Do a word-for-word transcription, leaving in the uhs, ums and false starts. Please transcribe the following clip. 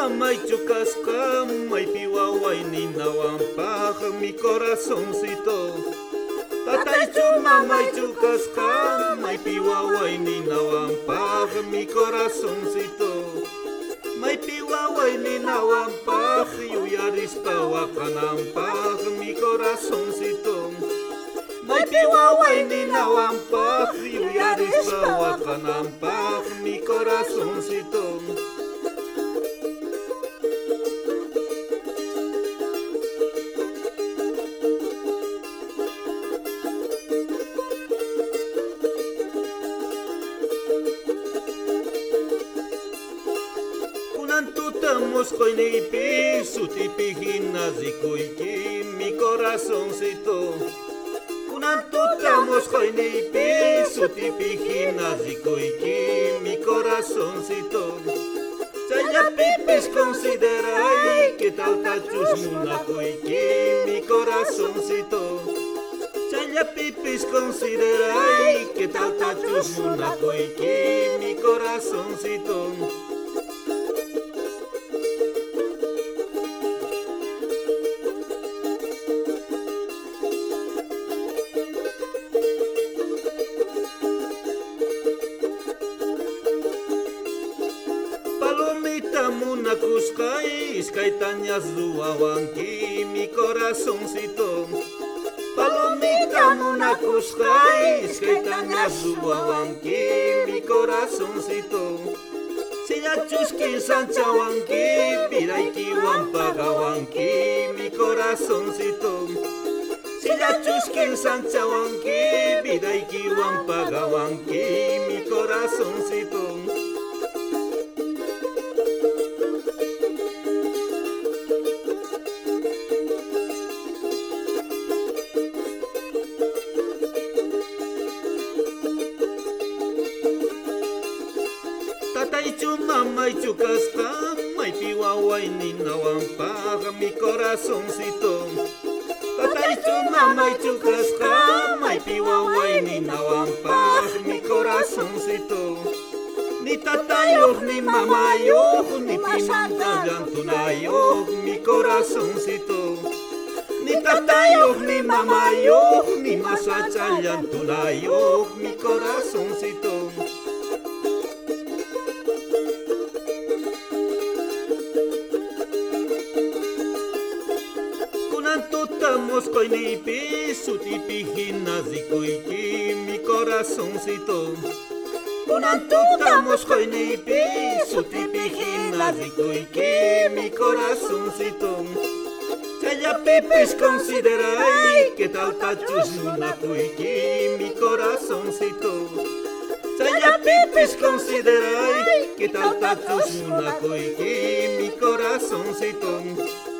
mamay chukasqa maypi waway ninawanpaq mi corazoncito. Tataychu mamay chukasqa maypi waway ninawanpaq mi corazoncito. Maypi waway ninawanpaq yuyarispa waqananpaq mi corazoncito. Maypi waway ninawanpaq yuyarispa waqananpaq mi corazoncito. Tutamos koineipi sutipi ginazikuyki mi corazoncito. Kunan tutamos koineipi sutipi ginazikuyki mi corazoncito. Chayapipis consideray que tal tachus munakuyki mi corazoncito. Chayapipis consideray que tal tachus munakuyki mi corazoncito. Palomita munakuskay iskaytañas ruwawanki mi corazoncito. Palomita munakuskay iskaytañas ruwawanki mi corazoncito. Sillachuskin sanchawanki piraykiwan pagawanki mi corazoncito. Sillachuskin sanchawanki piraykiwan pagawanki mi corazoncito. Tataychu mamay chukasqa maypi waway ninawanpaq mi corazoncito. Tataychu mamay chukasqa maypi waway ninawanpaq mi corazoncito. Ni tatayuq ni mamayuq ni pimanta llantunayuq mi corazoncito. Ni tatayuq ni mamayuq ni masacha llantunayuq mi corazoncito. Tutamos koineipi sutipi ginazikuyki mi corazoncito. Kunan tutamos koineipi sutipi ginazikuyki mi corazoncito. Chayapipis consideray que tal tachus munakuyki mi corazoncito. Chayapipis consideray que tal tachus munakuyki mi corazoncito.